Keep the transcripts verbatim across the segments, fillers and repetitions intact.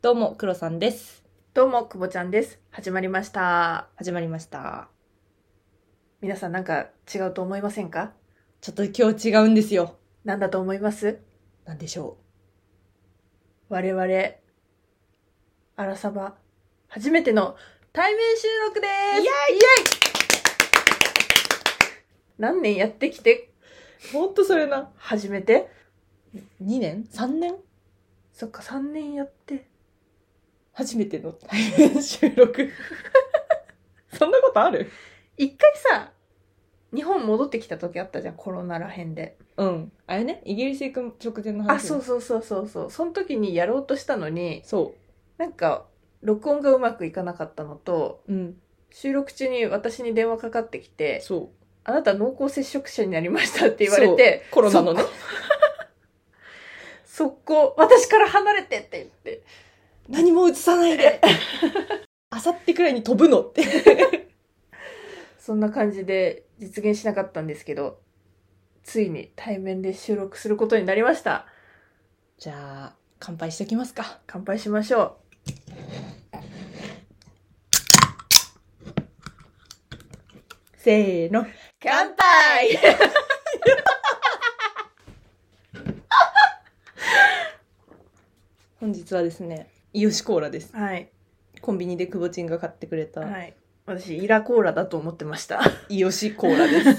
どうも、クロさんです。 どうも、くぼちゃんです。始まりました。 始まりました。 皆さんなんか違うと思いませんか？ ちょっと今日違うんですよ。 なんだと思います？ なんでしょ我々、アラサバ、初めての対面収録でーす。 イエイイエイ何年やってきて、 う。ほんとそれな。 初めて？ にねん ?さん 年そっか、さんねんやって。 初めての対面収録。そんなことある？ 一回さ、日本戻ってきた時あったじゃん、コロナらへんで。 うん。あれね、イギリス行く直前の話。 あ、そうそうそうそうそう。その時にやろうとしたのに、 そなんか、録音がうまくいかなかったのと、 う。うん。 収録中に私に電話かかってきて、 そう。 あなた濃厚接触者になりましたって言われて、 コロナのね。 速攻、私から離れてって言って。 何も映さないで。あさってくらいに飛ぶのって。 そんな感じで実現しなかったんですけど、ついに対面で収録することになりました。 じゃあ、乾杯しときますか。 乾杯しましょう。せーの。 乾杯本日はですね、イヨシコーラです。 はい。 コンビニでくぼちんが買ってくれた。 はい。私、イラコーラだと思ってました。 イヨシコーラです。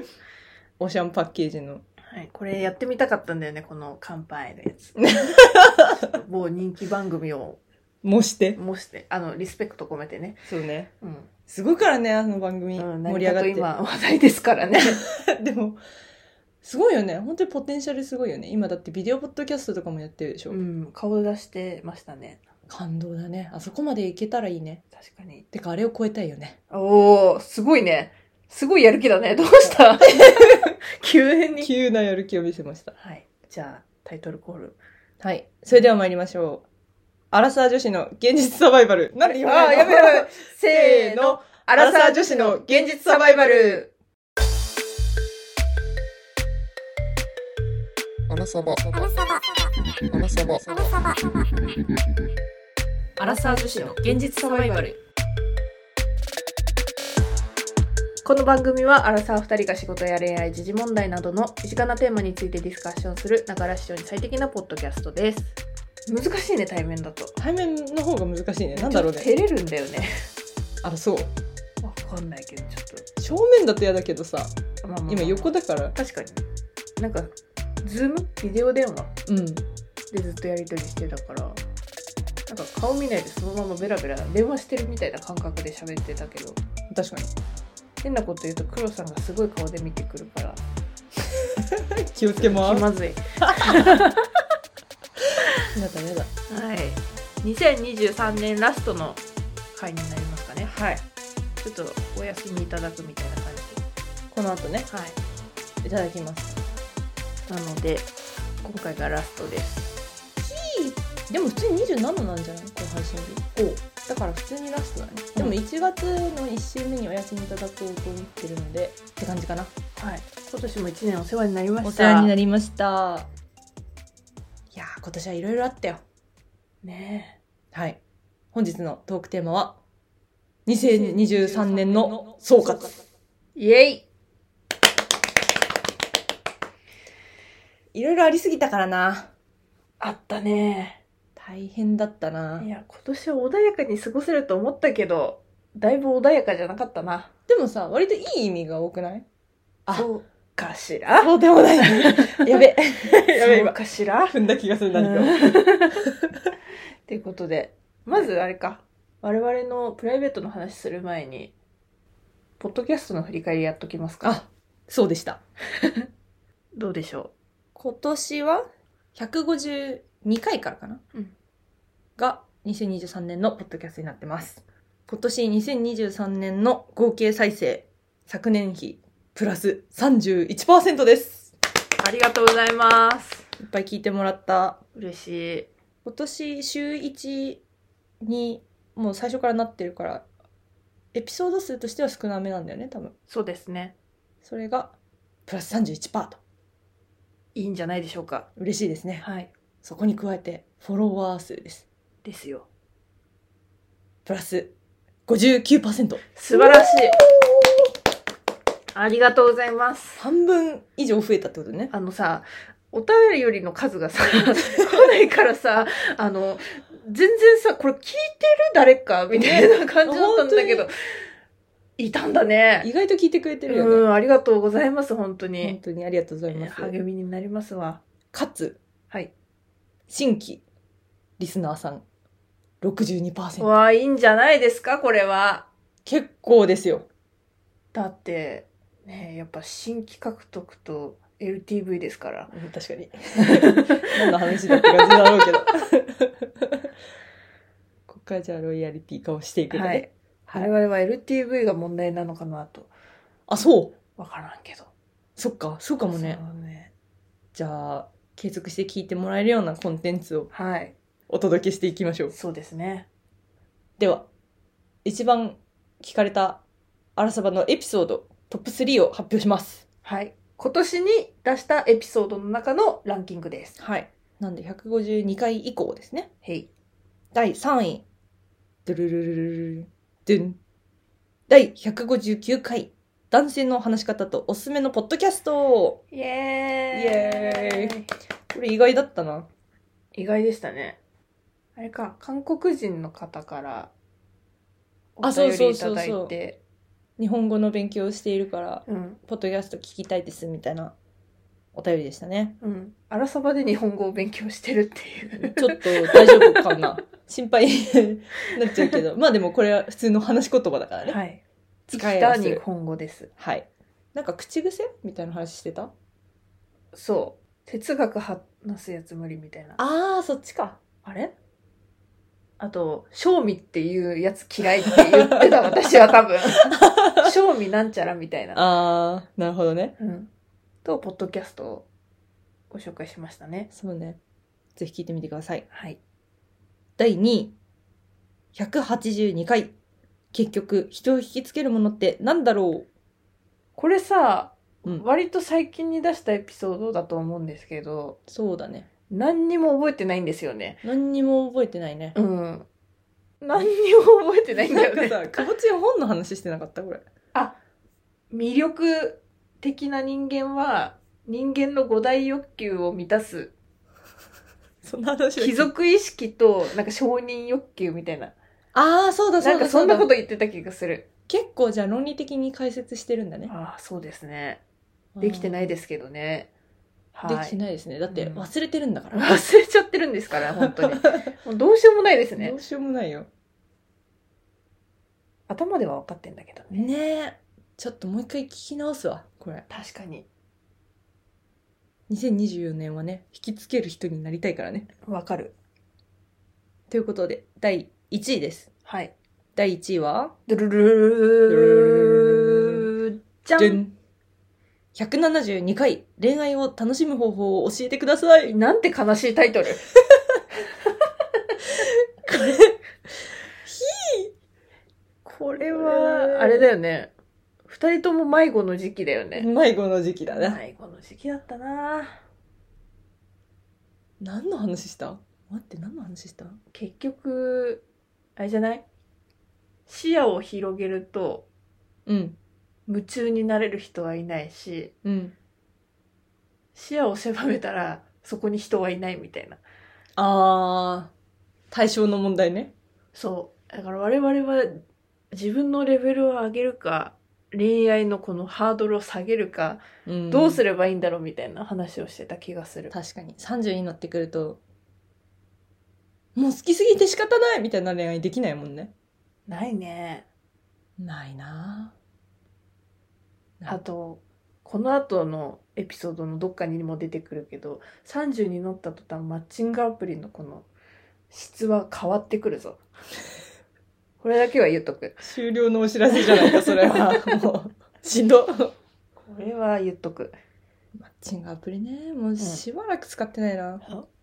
オシャンパッケージの。 はい。これやってみたかったんだよね、この乾杯のやつ。某人気番組を模して。 模して、あの、リスペクト込めてね。 そうね。 うん。 すごいからね、あの番組。 うん、 盛り上がって。 今話題ですからね。 でも、すごいよね。本当にポテンシャルすごいよね。今だってビデオポッドキャストとかもやってるでしょ。 うん、顔出してましたね。 感動だね。あそこまでいけたらいいね。 確かに。 てか、あれを超えたいよね。 おー、すごいね。すごいやる気だね。どうした急に。 急なやる気を見せました。 はい。じゃあ、タイトルコール。 はい。それでは参りましょう。アラサー女子の現実サバイバル。なんで言わないの？ あー、やめろやめろ。せーの。アラサー女子の現実サバイバル。 アラサバ。アラサバ。アラサバ。 アラサー女子の現実サバイバル。 この番組はアラサーふたりが仕事や恋愛、時事問題などの身近なテーマについてディスカッションするながら視聴に最適なポッドキャストです。難しいね、対面だと。 対面の方が難しいね。なんだろうね。 照れるんだよね。 あら、そう。 わかんないけど、ちょっと。 正面だと嫌だけどさ、 まあまあまあ、 今横だから。 確かに。なんか、ズームビデオ電話うん。 でずっとやり取りしてたから、なんか顔見ないでそのままベラベラ電話してるみたいな感覚で喋ってたけど、 確かに。 変なこと言うと黒さんがすごい顔で見てくるから気をつけます。 気まずい。 やだやだ。 はい。にせんにじゅうさんねんラストの回になりますかね。 はい。 ちょっとお休みいただくみたいな感じこの後ね、 で。はい。 いただきます。 なので今回がラストです。 でも普通ににじゅうなななんじゃない？この配信日。おだから普通にラストだね。でもいちがつのいっ週目にお休みいただこうと思ってるのでって感じかな。 はい。今年もいちねんお世話になりました。 お世話になりました。いやー、今年はいろいろあったよ。 ねはい。本日のトークテーマはにせんにじゅうさんねんの総括。 え。イエイ。 いろいろありすぎたからな。 あったね。 大変だったな。 いや、今年は穏やかに過ごせると思ったけど、だいぶ穏やかじゃなかったな。 でもさ、割といい意味が多くない？あ、 そうかしら？ そうでもない。やべ。やべ、 そう今。 かしら？ 踏んだ気がする、何か。 っていうことで、まずあれか、我々のプライベートの話する前に、ポッドキャストの振り返りやっときますか。 あ、そうでした。 どうでしょ今年はひゃくごじゅうにかいからかな、 うん、 がにせんにじゅうさんねんのポッドキャストになってます。今年にせんにじゅうさんねんの合計再生、昨年比プラス さんじゅういちパーセント です。 う？ありがとうございます。 いっぱい聞いてもらった。 嬉しい。 今年週いちにもう最初からなってるから、エピソード数としては少なめなんだよね、多分。 そうですね。 それがプラス さんじゅういちパーセント と。 いいんじゃないでしょうか。 嬉しいですね。 はい。 そこに加えてフォロワー数です。 ですよ。 プラス ごじゅうきゅうパーセント。 素晴らしい。ありがとうございます。 半分以上増えたってことね。 あのさ、お便りの数がさ、来ないからさ、あの、全然さ、これ聞いてる誰かみたいな感じだったんだけど、いたんだね。 意外と聞いてくれてるよね。 うん、ありがとうございます、本当に。 本当にありがとうございます。 励みになりますわ。 かつ、 はい。 新規リスナーさん ろくじゅうにパーセント。 わあ、いいんじゃないですか、これは。 結構ですよ。 だって、ね、やっぱ新規獲得と エルティーブイ ですから。 確かに。何の話だって感じだろうけど。ここからじゃあロイヤリティ化をしていくので、ね。 はい。我々は エルティーブイ が問題なのかなと。 あ、そう。 わからんけど。 そっか、そうかもね。 そうね。 じゃあ、継続して聞いてもらえるようなコンテンツをはい。 お届けしていきましょう。 そうですね。 では、一番聞かれたアラサバのエピソードトップスリーを発表します。 はい。今年に出したエピソードの中のランキングです。 はい。なんでひゃくごじゅうにかい以降ですね。 へい。 だいさんい。ドゥルルルルルルドゥン。だいひゃくごじゅうきゅうかい。男性の話し方とおすすめのポッドキャスト。 イエーイ。イエーイ。これ意外だったな。 意外でしたね。あれか、韓国人の方からおあ、そう便りいたそうそうそうだいて。 日本語の勉強をしているから、 うん。 ポッドキャスト聞きたいですみたいなお便りでしたね。 うん。あらさばで日本語を勉強してるっていう。 ちょっと大丈夫かな心配になっちゃうけど。まあでもこれは普通の話し言葉だからね。 はい。 使えはする生きた日本語です。 はい。なんか口癖みたいな話してた？ そう。哲学話すやつ無理みたいな。 あー、そっちか。 あれあと、賞味っていうやつ嫌いって言ってた私は多分。賞味なんちゃらみたいな。 あー、なるほどね。 うん。と、ポッドキャストをご紹介しましたね。 そうね。ぜひ聞いてみてください。 はい。 だいにい。ひゃくはちじゅうにかい。結局、人を引きつけるものってなんだろう？ これさ、 うん。 割と最近に出したエピソードだと思うんですけど、 そうだね。 何にも覚えてないんですよね。 何にも覚えてないね。 うん。何にも覚えてないんだよね。 なんかさ、かぼちゃ本の話してなかったこれ。 あ、魅力的な人間は人間の五大欲求を満たす。 そんな話だっけ？ 貴族意識となんか承認欲求みたいな。 ああ、そうだそうだそうだ。 なんかそんなこと言ってた気がする。 結構じゃあ論理的に解説してるんだね。 ああ、そうですね。できてないですけどね。 はい。できてないですね。だって忘れてるんだから。 忘れちゃってるんですから、本当に。もうどうしようもないですね。 どうしようもないよ。 頭では分かってんだけどね。 ねえ。ちょっともう一回聞き直すわ、これ。 確かに。 にせんにじゅうよねんはね、引きつける人になりたいからね。 わかる。 ということで、だいいちいです。 はい。 だいいちいは、 ドゥルルルーじゃん。 ひゃくななじゅうにかい、恋愛を楽しむ方法を教えてください。 なんて悲しいタイトル。これ、ひこれは、あれだよね。二人とも迷子の時期だよね。 迷子の時期だね。 迷子の時期だったな。 何の話した？待って、何の話した？ 結局、あれじゃない？視野を広げると、 うん。 夢中になれる人はいないし、 うん。 視野を狭めたらそこに人はいないみたいな。 あー、対象の問題ね。 そう。だから我々は自分のレベルを上げるか、恋愛のこのハードルを下げるか、 うん、 どうすればいいんだろうみたいな話をしてた気がする。 確かに。さんじゅうになってくると、もう好きすぎて仕方ないみたいな恋愛できないもんね。 ないね。 ないなぁ。 あと、この後のエピソードのどっかにも出てくるけど、さんじゅうに乗った途端マッチングアプリのこの質は変わってくるぞ。これだけは言っとく。 終了のお知らせじゃないか、それは。もう、しんど。 これは言っとく。 マッチングアプリね。もうしばらく使ってないな。 うん、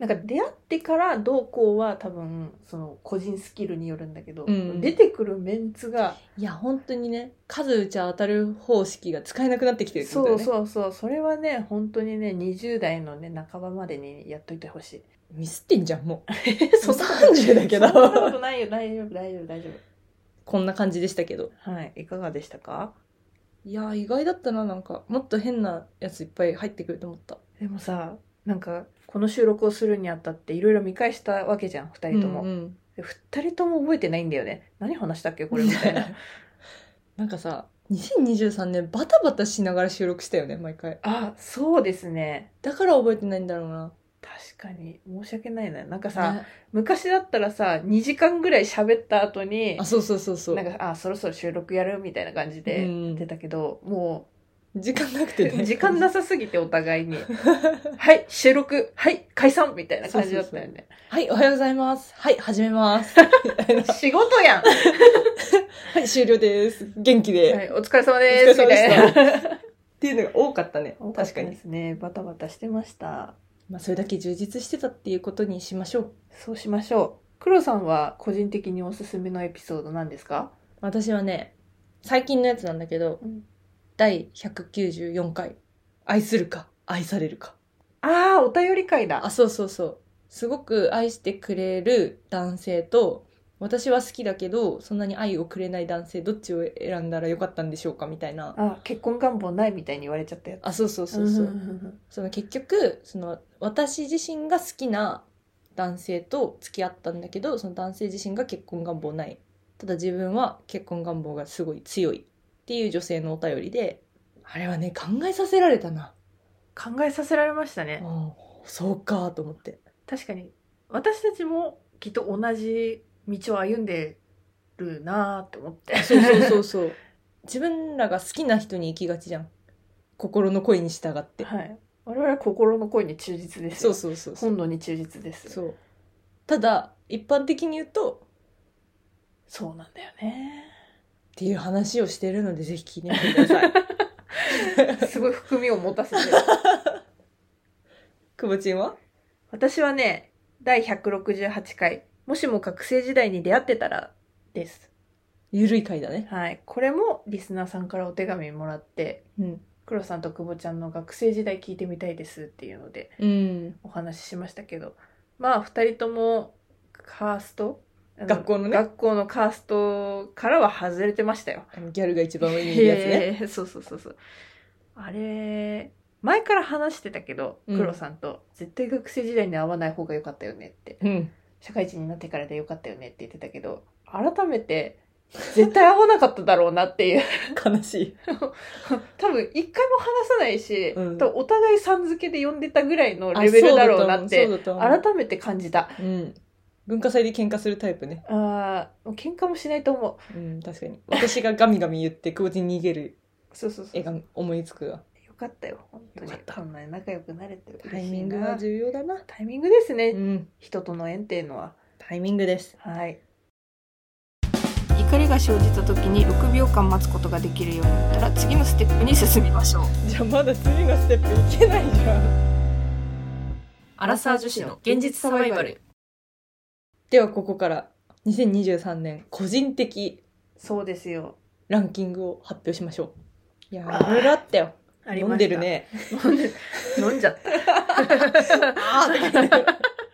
なんか出会ってからどうこうは多分その個人スキルによるんだけど、 うん出てくるメンツがいや本当にね、数打ちゃ当たる方式が使えなくなってきてるってことだそうよね。 そうそう、それはね本当にねにじゅう代のね半ばまでにやっといてほしい。 ミスってんじゃんもう。 そんなさんじゅうだけどそんなことないよ、大丈夫大丈夫大丈こんな感じでしたけど。 夫。はい、いかがでしたか？ いやー意外だったな。なんかもっと変なやついっぱい入ってくると思った。 でもさ、なんかこの収録をするにあたっていろいろ見返したわけじゃん、ふたりとも。 うんうん、 でふたりとも覚えてないんだよね。何話したっけこれみたいな。 なんかさにせんにじゅうさんねんバタバタしながら収録したよね毎回。 あ、そうですね。 だから覚えてないんだろうな。 確かに申し訳ないな。なんかさ、 ね、 昔だったらさにじかんぐらい喋った後にあそうそうそうそう。 なんかあそろそろ収録やるみたいな感じでうん出たけど、も時間なくてうね。 時間なさすぎてお互いにはい収録はい解散みたいな感じだったよね。 はいおはようございます。はい始めます。 仕事やん。 はい終了です。元気で。 はいお疲れ様ですお疲れ様でしたみたいな。 っていうのが多かったね。 多かった確かに。 ですね。バタバタしてました。 まあそれだけ充実してたっていうことにしましょう。 そうしましょう。黒さんは個人的におすすめのエピソードなんですか？ 私はね、最近のやつなんだけど、 うんだいひゃくきゅうじゅうよんかい、愛するか愛されるか。 ああ、お便り会だ。 あ、そうそうそう。すごく愛してくれる男性と、私は好きだけどそんなに愛をくれない男性、どっちを選んだらよかったんでしょうかみたいな。 あ、結婚願望ないみたいに言われちゃったやつ。 あ、そうそうそうそう。 んその結局その私自身が好きな男性と付き合ったんだけど、その男性自身が結婚願望ない、ただ自分は結婚願望がすごい強いっていう女性のお便りで、あれはね考えさせられたな。 考えさせられましたね。 うん、そうかと思って。 確かに私たちもきっと同じ道を歩んでるなーって思って。 そうそうそうそう自分らが好きな人に行きがちじゃん、心の声に従って。 はい。我々は心の声に忠実ですよ。 そうそうそうそう本能に忠実です。 そうただ一般的に言うとそうなんだよね。 っていう話をしてるので、ぜひ聞いてみてください。 すごい含みを持たせてる。 くぼちんは？ 私はね、だいひゃくろくじゅうはちかい、もしも学生時代に出会ってたらです。 ゆるい回だね。 はい。これもリスナーさんからお手紙もらって、 うん。 黒さんと久保ちゃんの学生時代聞いてみたいですっていうのでうん。 お話ししましたけど、まあ二人ともカースト、あの学校のね学校のカーストからは外れてましたよ。 あのギャルが一番上にいるやつね。 へーそうそうそうそう。あれ、前から話してたけど、 うん黒さんと、絶対学生時代に会わない方が良かったよねって。 うん。 社会人になってからで良かったよねって言ってたけど、改めて、絶対会わなかっただろうなっていう。 悲しい。 多分、一回も話さないし、 うん多分お互いさん付けで呼んでたぐらいのレベルだろうなって、 そうだと思うそうだと思う改めて感じた。 うん。文化祭で喧嘩するタイプね。 あー、もう喧嘩もしないと思う。 うん、確かに。私がガミガミ言って、くぼちんに逃げるそうそうそう。 絵が思いつくわ。 よかったよ、本当によかっ。たこんなに仲良くなれて嬉しいな。 タイミングは重要だな。 タイミングですね。 うん。 人との縁っていうのは。 タイミングです。 はい。怒りが生じた時にろくびょうかん待つことができるようになったら次のステップに進みましょう。 じゃあまだ次のステップいけないじゃん。 アラサー女子の現実サバイバル。 ではここからにせんにじゅうさんねん個人的そうですよ。 ランキングを発表しましょう。いやーいろいろあったよ。 ありました。 飲んでる。ね。 飲んで飲んじゃった。 あー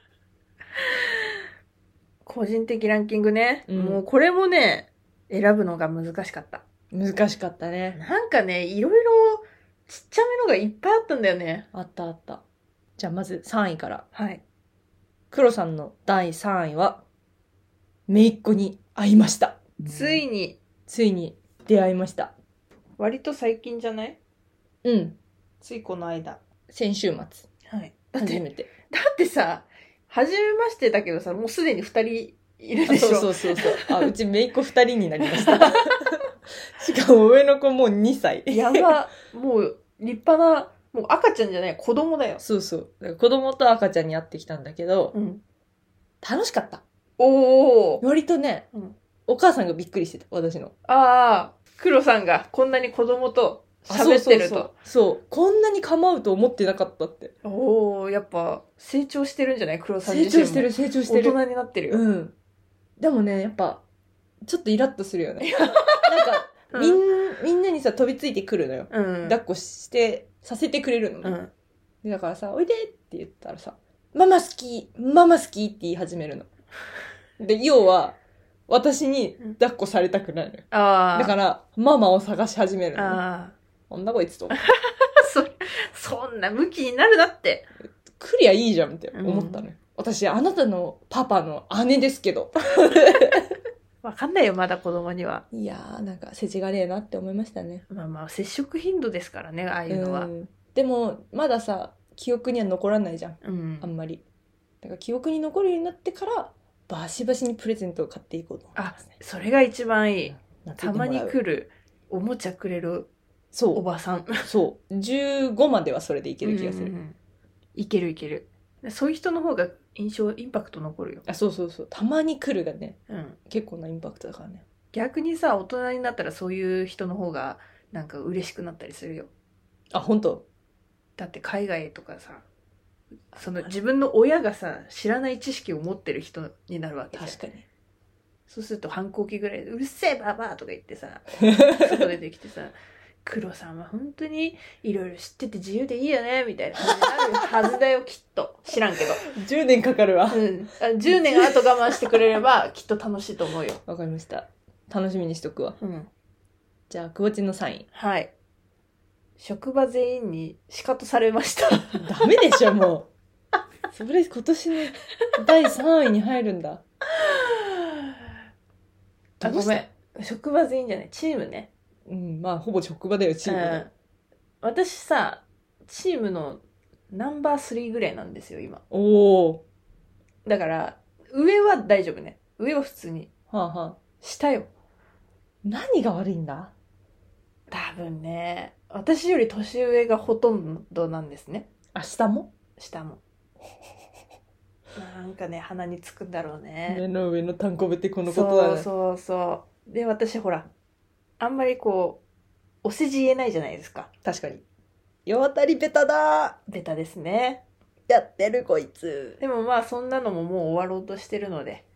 個人的ランキングね、 うんもうこれもね、選ぶのが難しかった。 難しかったね。 なんかね、いろいろちっちゃめのがいっぱいあったんだよね。 あったあった。じゃあまずさんいから。 はい。 黒さんのだいさんいは、姪っ子に会いました。 ついに、 ついに出会いました。 割と最近じゃない？ うん。 ついこの間。 先週末。 はい。だって、 初めて。 だってさ、初めましてだけどさ、もうすでに二人いるあでしょ。 そうそうそうそう。あ、うち姪っ子ふたりになりました。しかも上の子もうにさい。 やば、もう立派な、もう赤ちゃんじゃない、子供だよ。 そうそう。だから子供と赤ちゃんに会ってきたんだけど、 うん。 楽しかった。 おー。 割とね、 うんお母さんがびっくりしてた、私の。 ああ、黒さんがこんなに子供と喋ってると。 そうそうそうそうこんなに構うと思ってなかったって。 おお、やっぱ成長してるんじゃない？黒さん成自身も。 長してる成長してる。 大人になってるよ。 うん。でもねやっぱちょっとイラッとするよね。なんかみん、うん、みんなにさ飛びついてくるのよ。うん、抱っこしてさせてくれるのね。うんでだからさ、おいでって言ったらさ、ママ好き、ママ好きって言い始めるの。で、要は、私に抱っこされたくないのよ。あだから、ママを探し始めるの、ね。あなんだこいつと。 そ、そんな向きになるなって。 来りゃいいじゃんって思ったのよ。うん、私、あなたのパパの姉ですけど。 わかんないよ、まだ子供には。 いやー、なんか、世知がねえなって思いましたね。 まあまあ、接触頻度ですからね、ああいうのは。 うんでもまださ記憶には残らないじゃん、うん、あんまりだから記憶に残るようになってからバシバシにプレゼントを買っていこうと思いますね。 あそれが一番いい。たまに来るおもちゃくれるおばさんそうじゅうごまではそれでいける気がする、うんうん、 いけるいける。そういう人の方が印象インパクト残るよ。 あそうそうそうたまに来るがね、うん、結構なインパクトだからね。 逆にさ大人になったらそういう人の方がなんか嬉しくなったりするよ。 あ本当だって海外とかさその自分の親がさ知らない知識を持ってる人になるわけじゃん。 確かに。 そうすると反抗期ぐらいでうるせえババアとか言ってさ外出てきてさ黒さんは本当にいろいろ知ってて自由でいいよねみたいな感じになるはずだよきっと。知らんけどじゅうねんかかるわ、 うん、じゅうねんあと我慢してくれればきっと楽しいと思うよ。 わかりました。楽しみにしとくわ、うん、じゃあくぼちんのサイン。 はい。職場全員にシカトされましたダメでしょもうそれ今年のだいさんいに入るんだあごめん職場全員じゃないチームね。 うんまあほぼ職場だよチーム、うん、 私さチームのナンバースリーぐらいなんですよ今。 おおだから上は大丈夫ね。上は普通に、はあはあ、下よ。 何が悪いんだ。 多分ね私より年上がほとんどなんですね。 あ下も下もなんかね鼻につくんだろうね。 目の上のたんこぶってこのことだね。 そうそうそうで私ほらあんまりこうお世辞言えないじゃないですか。 確かに世渡りベタだ。 ベタですね。 やってるこいつ。 でもまあそんなのももう終わろうとしてるので。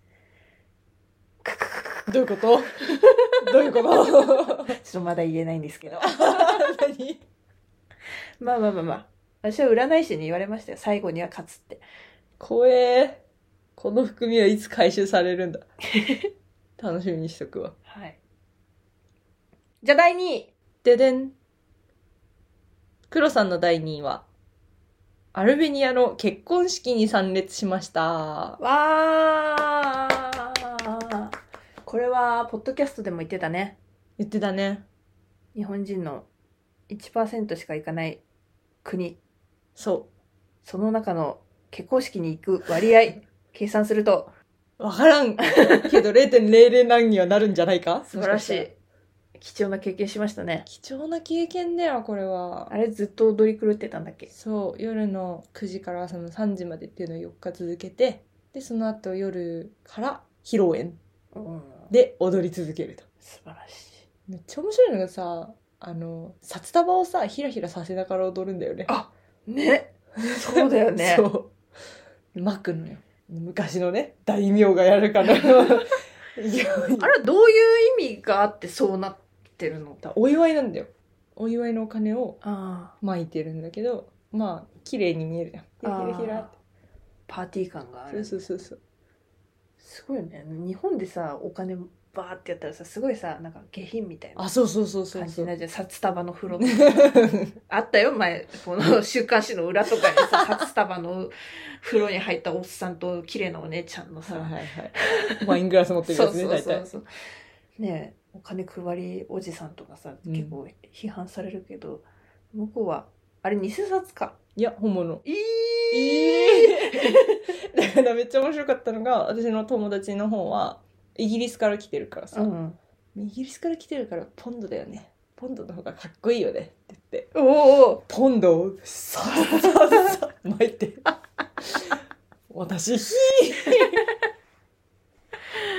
どういうことどういうことちょっとまだ言えないんですけど何まあまあまあまあ私は占い師に言われましたよ。最後には勝つって。 怖え。この含みはいつ回収されるんだ楽しみにしとくわ。 はい。じゃあだいにいででん。黒さんのだいにいはアルベニアの結婚式に参列しました。 わーこれはポッドキャストでも言ってたね。 言ってたね。 日本人の いちパーセント しか行かない国。 そう。 その中の結婚式に行く割合計算するとわからんけど れいてんれいれい 何にはなるんじゃないか。 素晴らしい。貴重な経験しましたね。 貴重な経験だよこれは。 あれずっと踊り狂ってたんだっけ。 そう夜のくじから朝のさんじまでっていうのをよっか続けて、でその後夜から披露宴で踊り続けると。 素晴らしい。 めっちゃ面白いのがさあの札束をさひらひらさせながら踊るんだよね。 あねそうだよねそう巻くのよ昔のね大名がやるからあれはどういう意味があってそうなってるの。 お祝いなんだよ。お祝いのお金を巻いてるんだけどまあ綺麗に見えるじゃん。ひらひらってパーティー感がある。 そうそうそうそう。すごいよね。日本でさお金バーってやったらさすごいさなんか下品みたいなあそうそうそうそう感じになるじゃん。札束の風呂とかあったよ前この週刊誌の裏とかにさ札束の風呂に入ったおっさんと綺麗なお姉ちゃんのさ、はいはいはい、ワイングラス持ってるやつね大体。そうそうそうねえお金配りおじさんとかさ、うん、結構批判されるけど向こうはあれ偽札か。 いや本物。 えー、 えー、だからめっちゃ面白かったのが私の友達の方はイギリスから来てるからさ、うん、イギリスから来てるからポンドだよね。ポンドの方がかっこいいよねって言って、 おおポンドをさっさっさ巻いて私ひー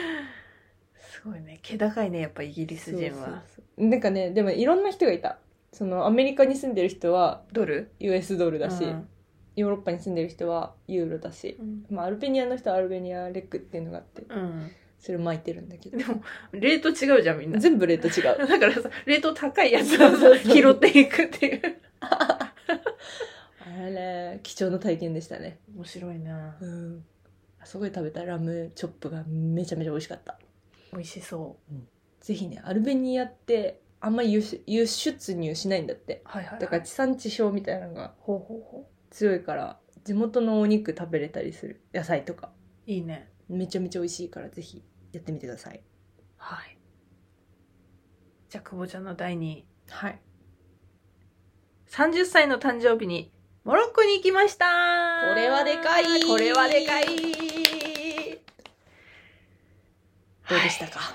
すごいね気高いねやっぱイギリス人は。 そうそうそうなんかねでもいろんな人がいた。 そのアメリカに住んでる人はドルユーエス ドルだし、 うんヨーロッパに住んでる人はユーロだし、 うんまあ、アルベニアの人はアルベニアレックっていうのがあってうん、 それを巻いてるんだけど、 でもレート違うじゃんみんな。 全部レート違う。 だからさ、レート高いやつをそうそうそう拾っていくっていう。 あれ貴重な体験でしたね。 面白いな。 うんすごい食べたラムチョップがめちゃめちゃ美味しかった。 美味しそぜひね、アルベニアってあんまり輸出輸出入しないんだって。 う。はいはい、はい。 だから地産地消みたいなのがほうほうほ強いから地元のお肉食べれたりする。野菜とかう。いいね。 めちゃめちゃ美味しいからぜひやってみてください。 はい。じゃあ、久保ちゃんのだいにい。 はい。 さんじゅっさいの誕生日にモロッコに行きましたこれはでかいこれはでかいどうでしたか？ はい、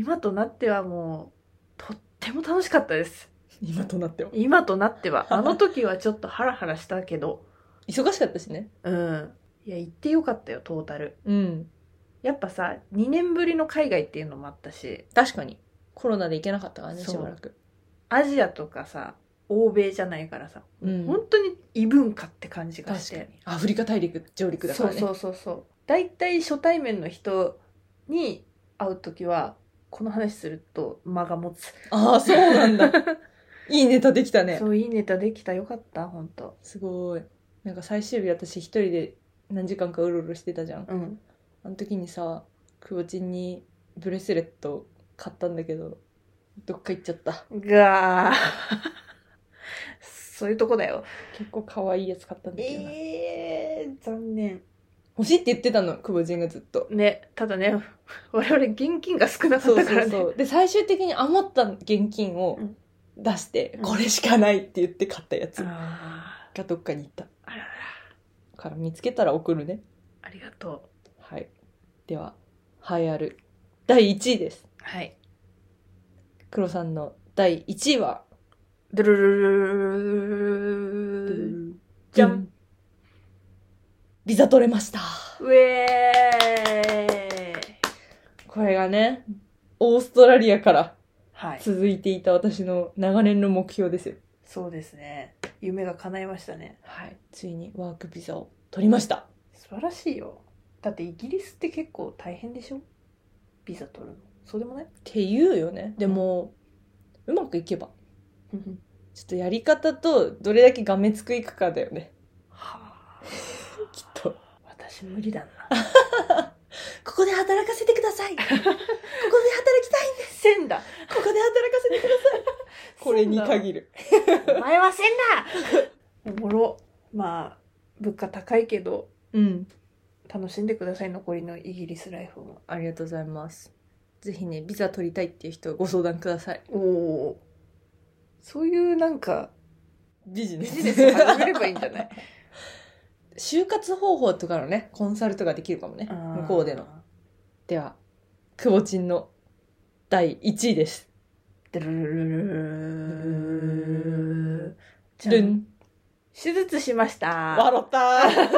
今となってはもう、とっても楽しかったです。 今となっては。 今となっては。あの時はちょっとハラハラしたけど。 忙しかったしね。 うん。いや、行ってよかったよ、トータル。 うん。 やっぱさ、にねんぶりの海外っていうのもあったし。 確かに。コロナで行けなかったからね、 そうしばらく。 アジアとかさ、欧米じゃないからさ、 うん本当に異文化って感じがし確かにて。 アフリカ大陸上陸だからね。 そうそうそうそう。大体初対面の人に会うときは、この話すると間が持つ。 ああ、そうなんだ。いいネタできたね。 そう、いいネタできた。よかった、ほんと。 すごい。なんか最終日私一人で何時間かうろうろしてたじゃん。 うん。 あの時にさ、くぼちんにブレスレット買ったんだけど、どっか行っちゃった。 がー。そういうとこだよ。 結構可愛いやつ買ったんだけどな。 えー、残念。 欲しいって言ってたの、くぼちんがずっと。 ね、ただね、我々現金が少なかそうったからね。 そうそう。で、最終的に余った現金を出して、 うんこれしかないって言って買ったやつあがどっかに行った。 あらら。 から見つけたら送るね。 ありがとはい。では、栄えあるだいいちいです。 う。はい。 黒さんのだいいちいは、 ドゥルルルルルルじゃん。 ビザ取れました。 ウェーイ。 これがね、オーストラリアからはい。 続いていた私の長年の目標ですよ。 そうですね。夢が叶いましたね。 はい。ついにワークビザを取りました。 素晴らしいよ。だってイギリスって結構大変でしょ？ビザ取るの。そうでもない？ って言うよね。でも、うまくいけば。ちょっとやり方とどれだけがめつくいくかだよね。 はあ。 きっと。 私無理だな。 ここで働かせてください。ここで働きたいんです。 せんだ。 ここで働かせてください。これに限る。 お前はせんだ。おもろ。まあ、物価高いけど、 うん。 楽しんでください、残りのイギリスライフも。 ありがとうございます。ぜひね、ビザ取りたいっていう人ご相談ください。 おお。そういうなんか、 ビジネス。 ビジネス始めればいいんじゃない就活方法とかのね、コンサルとかできるかもね。向こうでの。。では、くぼちんのだいいちいです。 ドゥルルルルルじゃん。 ルン。 手術しました。 笑ったー。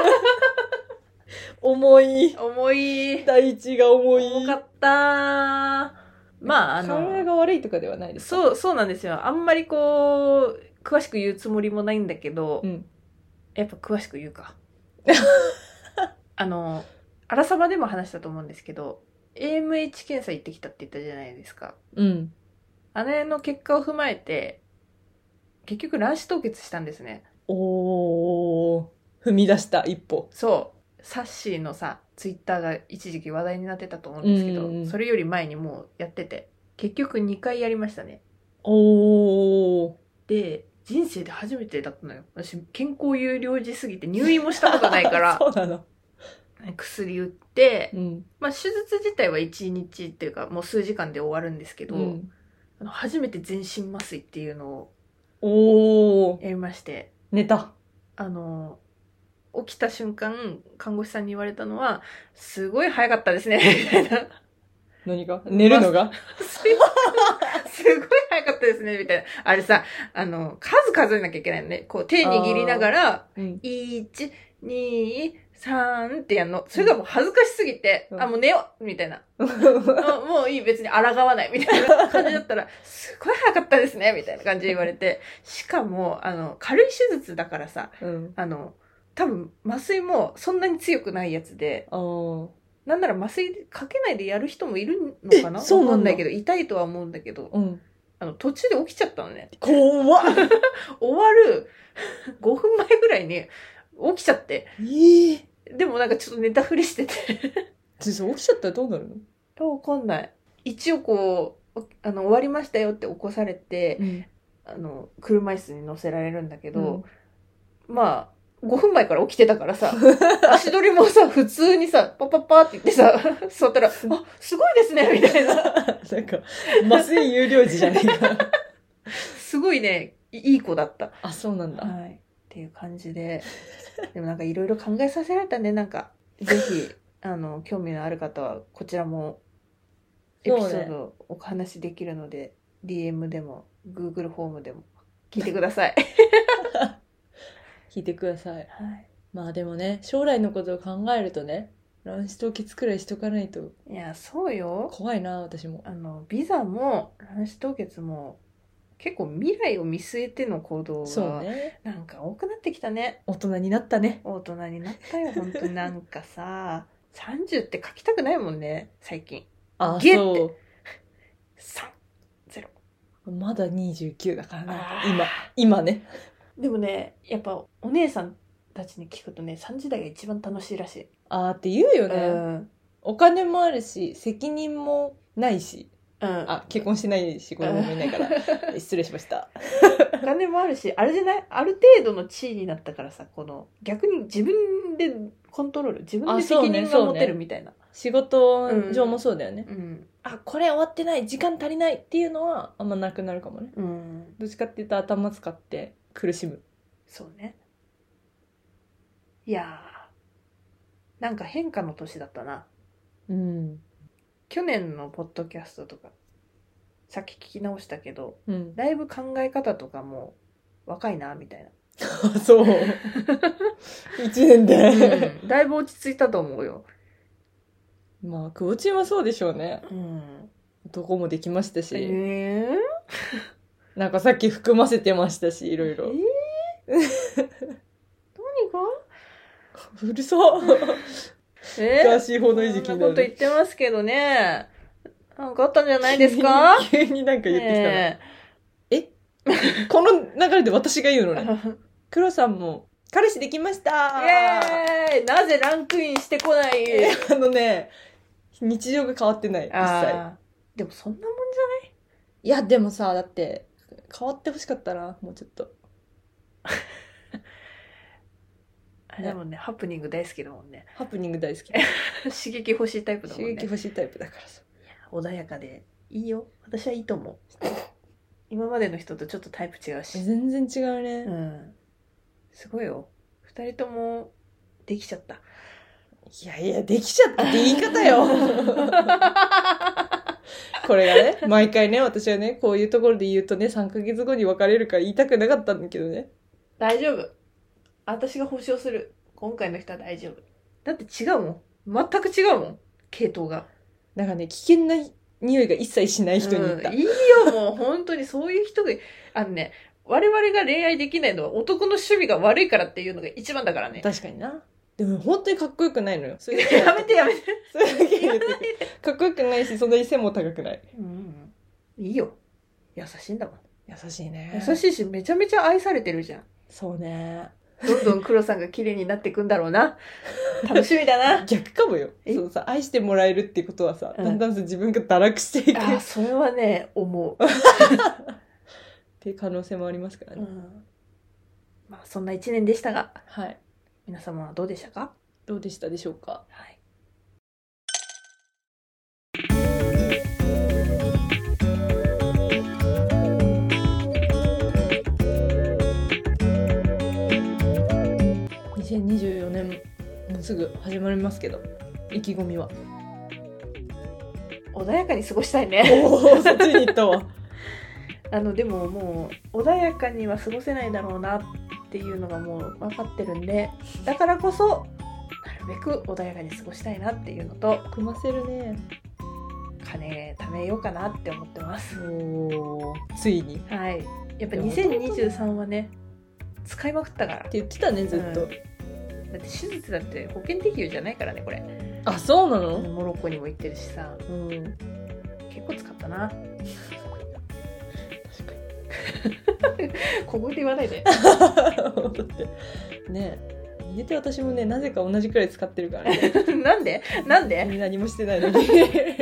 重い。 重い。 だいいちが重い。 重かった。まあ、あ体の、 が悪いとかではないですか？ そう、そうなんですよ。あんまりこう、詳しく言うつもりもないんだけど、 うん。 やっぱ詳しく言うか。あの、あらさまでも話したと思うんですけど、エーエムエイチ 検査行ってきたって言ったじゃないですか。 うん。 あれの結果を踏まえて、結局卵子凍結したんですね。 おー。踏み出した一歩。 そう。サッシーのさ、ツイッターが一時期話題になってたと思うんですけど、 うんうんうんそれより前にもうやってて、結局にかいやりましたね。 おー。 で、人生で初めてだったのよ。私、健康有料児すぎて入院もしたことないから、 そうなの。 薬打って、 うん。 まあ手術自体はいちにちっていうか、もう数時間で終わるんですけど、 うん。 あの初めて全身麻酔っていうのをおー。 やりまして、 寝た。 あの、起きた瞬間、看護師さんに言われたのは、すごい早かったですね、みたいな。 何が寝るのがすごい早かったですね、みたいな。あれさ、あの、数数えなきゃいけないのね。こう手握りながら、 うん。 いち、に、 さーんってやんの。それがもう恥ずかしすぎて、 うん、 あ、もう寝ようみたいな。もういい、別に抗わないみたいな感じだったら、すごい早かったですねみたいな感じで言われて、しかも、あの、軽い手術だからさ、 うん、 あの、多分麻酔もそんなに強くないやつで、 あーなんなら麻酔かけないでやる人もいるのかな？ そうなんだ。 わかんないけど、痛いとは思うんだけど、 うん、 あの、途中で起きちゃったのね。 怖っ終わるごふんまえぐらいに起きちゃって。 えー、 でもなんかちょっと寝たふりしてて。 起きちゃったらどうなるの？ わかんない。一応こう、あの、終わりましたよって起こされて、 うん、 あの、車椅子に乗せられるんだけど、 うん、 まあ、ごふんまえから起きてたからさ、足取りもさ、普通にさ、パッパッパーって言ってさ、座ったら、あ、すごいですねみたいな。 なんか、麻酔有料児じゃねえか。 すごいね、いい子だった。 あ、そうなんだ。 はい。っていう感じで。でもなんかいろいろ考えさせられたね。なんか、ぜひ、あの、興味のある方は、こちらも、エピソードお話しできるので、ディーエム でも、Google フォームでも、聞いてください。 聞いてください。 はい。 まあでもね、将来のことを考えるとね、卵子凍結くらいしとかないと。 いや、そうよ。 怖いな、私も。 あの、ビザも、卵子凍結も、結構未来を見据えての行動が、 ね、 なんか多くなってきたね。 大人になったね。 大人になったよ、本当になんかさ、さんじゅうって書きたくないもんね、最近。 あ、 ゲってそう。 さん、ゼロ。 まだにじゅうきゅうだからな、今。今ね。 でもね、やっぱお姉さんたちに聞くとね、さんじ代が一番楽しいらしい。 あーって言うよね。 うん。 お金もあるし、責任もないし。 うん。 あ、結婚してないし、子供もいないから。失礼しました。 お金もあるし、あれじゃない？ある程度の地位になったからさ、この、逆に自分でコントロール、自分で責任が持てるみたいな。 仕事上もそうだよね。 うん。 あ、これ終わってない、時間足りないっていうのはあんまなくなるかもね。 うん。 どっちかっていうと頭使って苦しむ。 そうね。いやー、なんか変化の年だったな。 うん。 去年のポッドキャストとか、さっき聞き直したけど、 うん。 だいぶ考え方とかも若いな、みたいな。 そう。一年で、 うん。だいぶ落ち着いたと思うよ。 まあ、くぼちんはそうでしょうね。 うん。 男もできましたし。 えー、 なんかさっき含ませてましたし、いろいろ。 えー、何がうるさ。 えー、 ガーシー法の餌食になる。 そんなこと言ってますけどね。なんかあったんじゃないですか？ 急に、急になんか言ってきたな。 ねえこの流れで私が言うのね。黒さんも、彼氏できましたイエーイ！なぜランクインしてこない？ あのね、日常が変わってない、一切。 でもそんなもんじゃない？ いや、でもさ、だって、変わってほしかったな、もうちょっと。 ね、でもね、ハプニング大好きだもんね。 ハプニング大好き。 刺激欲しいタイプだもんね。 刺激欲しいタイプだからさ。 穏やかでいいよ。私はいいと思う。今までの人とちょっとタイプ違うし。 全然違うね。 うん。すごいよ。二人ともできちゃった。 いやいや、できちゃったって言い方よ。これがね、毎回ね、私はね、こういうところで言うとね、さんかげつごに別れるから言いたくなかったんだけどね。 大丈夫。私が保証する。今回の人は大丈夫。だって違うもん。全く違うもん。系統が。 なんかね、危険な匂いが一切しない人に言った。 うん、いいよ、もう本当にそういう人が、あのね、我々が恋愛できないのは男の趣味が悪いからっていうのが一番だからね。 確かにな。でも本当にかっこよくないのよ。それやめてやめて。 それだけ言っててかっこよくないし、そんなに背も高くない。 うん、いいよ。優しいんだもん。 優しいね。 優しいし、めちゃめちゃ愛されてるじゃん。 そうね。 どんどん黒さんが綺麗になっていくんだろうな。楽しみだな。 逆かもよ。そうさ、愛してもらえるってことはさ、 うん、 だんだん自分が堕落していく。 あ、それはね、思う。 っていう可能性もありますからね。 うん、まあ、そんな一年でしたが、 はい。 皆様はどうでしたか？ どうでしたでしょうか？ はい。 にせんにじゅうよねんもうすぐ始まりますけど、意気込みは？ 穏やかに過ごしたいね。 おお、そっちに行ったわ。 あのでももう穏やかには過ごせないだろうなっていうのがもう分かってるんで、だからこそなるるべく穏やかに過ごしたいなっていうのと、 組ませるね。 金貯めようかなって思ってます。 おー、ついに。 はい。やっぱにせんにじゅうさんはね、使いまくったから。 って言ってたね、ずっと。 うん、だって手術だって保険適用じゃないからね、これ。 あ、そうなの？ モロッコにも行ってるしさ。 うん。 結構使ったな。 確かに。小声で言わないで。 だってねえ。言えて私もね、なぜか同じくらい使ってるからね。 なんでなんで何もしてないのに。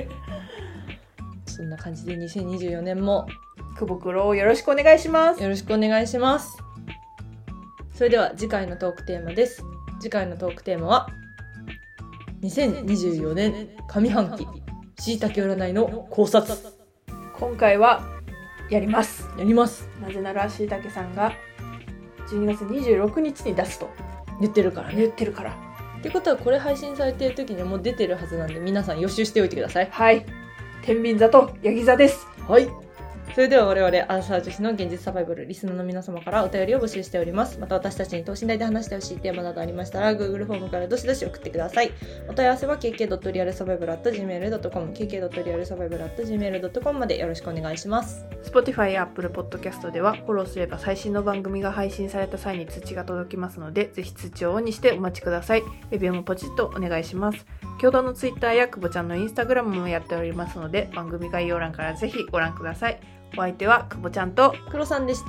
そんな感じでにせんにじゅうよねんも久保黒をよろしくお願いします。 よろしくお願いします。それでは次回のトークテーマです。次回のトークテーマはにせんにじゅうよねん上半期しいたけ占いの考察。 今回はやります。 やります。 なぜならしいたけさんがじゅうにがつにじゅうろくにちに出すと言ってるからね。 言ってるから。 ってことはこれ配信されてる時にはもう出てるはずなんで、皆さん予習しておいてください。 はい。天秤座とヤギ座です。 はい。それでは我々アーサー女子の現実サバイバルリスナーの皆様からお便りを募集しております。また私たちに等身大で話してほしいテーマなどありましたら Google フォームからどしどし送ってください。お問い合わせは ケーケードットリアルサバイバルアットジーメールドットコム ケーケードットリアルサバイバルアットジーメールドットコム までよろしくお願いします。 Spotify や Apple Podcast ではフォローすれば最新の番組が配信された際に通知が届きますので、ぜひ通知をオンにしてお待ちください。レビューもポチッとお願いします。共同の Twitter や久保ちゃんの Instagram もやっておりますので、番組概要欄からぜひご覧ください。お相手は久保ちゃんと黒さんでした。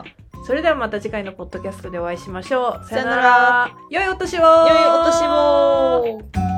それではまた次回のポッドキャストでお会いしましょう。 さよなら。 良いお年を。 良いお年を。